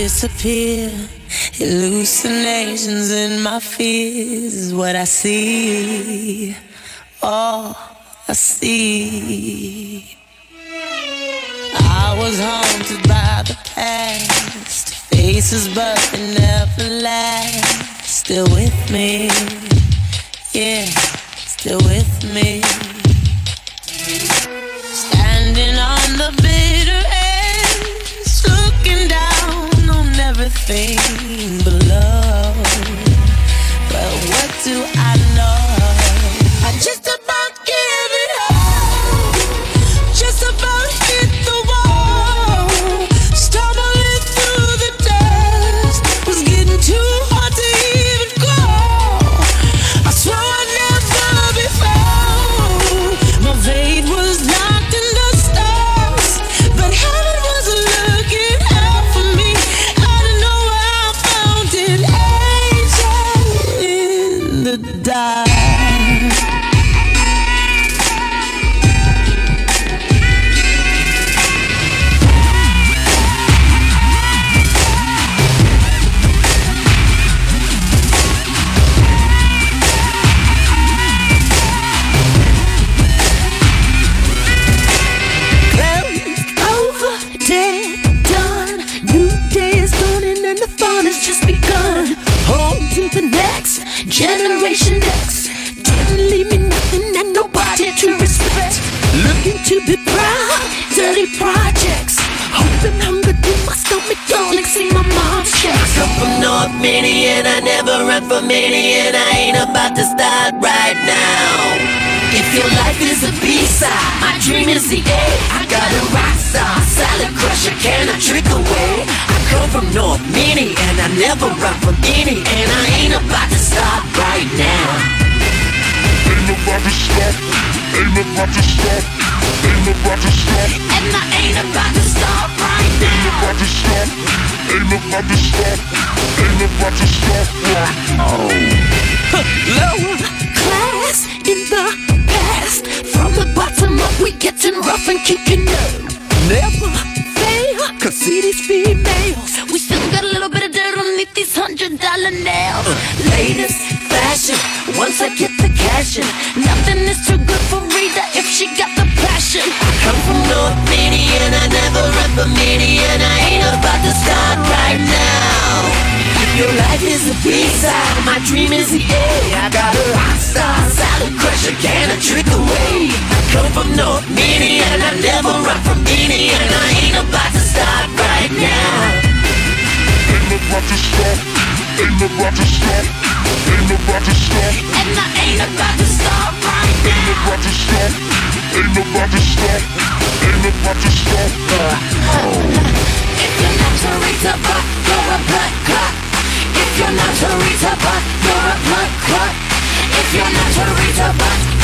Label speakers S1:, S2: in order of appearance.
S1: disappear. Hallucinations in my fears is what I see. All I see. I was haunted by the past. Faces but they never last. Still with me. Yeah, still with me. Standing on the bitter edge, looking down on everything but love. Well, what do I know? I just about give it up. Just about hit the wall. Stumbling through the dust. Was getting too hard to even go. I swore I'd never be found. My fate was locked in the stars, but heaven wasn't looking out for me. I don't know where I found it. Angel in the dark.
S2: Generation X didn't leave me nothing and nobody to respect. Looking to be proud, dirty projects. Hoping hunger to my stomach, don't exceed my mom's checks. I come from North Mini and I never run from any, and I ain't about to start right now. If your life is a B-side, my dream is the A. I got a rock star, salad crusher, can I trick away? I come from North Mini and I never run from any, and I ain't about to stop right now.
S3: Ain't about to stop, ain't about to stop, ain't about to stop.
S2: And I ain't about to stop right now.
S3: Ain't about to stop, ain't about to stop, ain't about to stop right now.
S2: Lower class in the past. From the bottom up we getting rough and kicking up. Never fail, cause see these females, we still got a little bit of dirt underneath these $100 nails. Latest fashion, once I get the cash in, nothing is too good for Rita if she got the passion. I come from North Mini and I never run from any, and I ain't about to start right now. If your life is a B-side, my dream is the A. I got a rock star, salad crusher, can I trick away? I come from North Mini and I never run from any, and I ain't about to start right now.
S3: Ain't about to stop, ain't about to stop, ain't about to stop.
S2: And I ain't about to stop right now.
S3: Ain't about to stop, ain't about to stop, ain't about to stop.
S2: If you're not Rita, but you're a blood clot. If you're not Rita, but you're a blood clot. If you're not Rita, but